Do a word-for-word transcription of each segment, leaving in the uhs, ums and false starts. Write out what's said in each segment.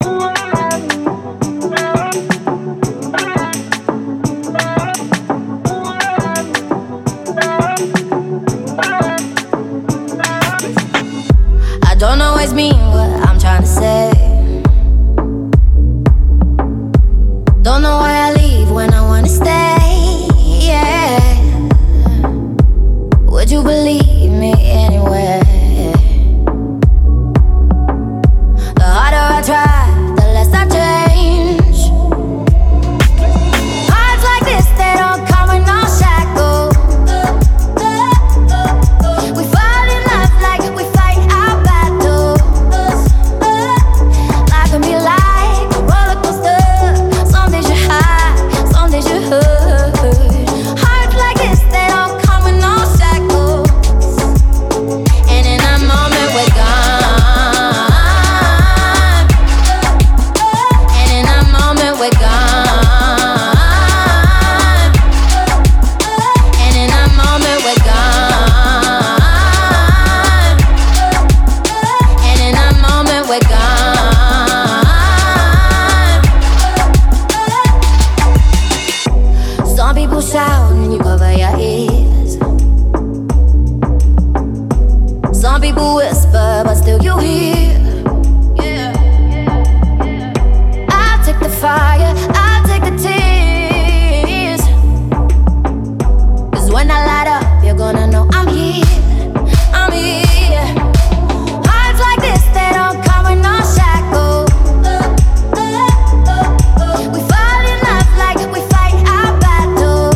I don't always mean what I'm trying to say. Don't know why I leave when I wanna stay. Yeah. Would you believe me anyway? The harder I try, the less I change. Hearts like this, they don't come with no shackles. We fall in love like we fight our battles. Life can be like a roller coaster. Some days you're high, some days you're hurt. Hearts like this, they don't come with no shackles. And in a moment we're gone. And in a moment we're gone. And in a moment we're gone. And in a moment we're gone. Some people shout and you cover your ears. Some people whisper but still you hear. Yeah. I'll take the fire, I'll take the tears. 'Cause when I light up, you're gonna know I'm here. I'm here. Hearts like this, they don't come with no shackles. We fall in love like we fight our battles.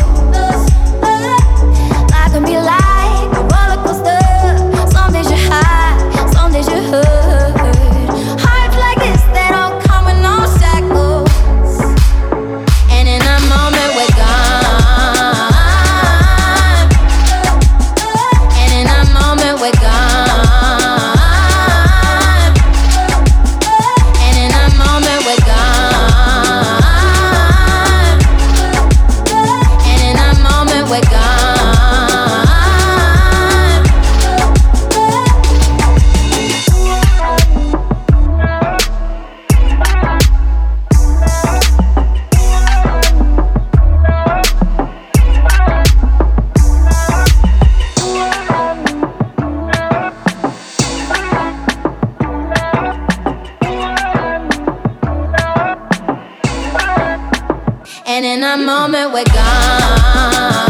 Life can be like a roller coaster. Some days you're high, some days you're hurt. Hearts like this, they don't come with no shackles. And in a moment we're gone. And in a moment we're gone. And in a moment we're gone. And in a moment we're gone. And in a moment we're gone.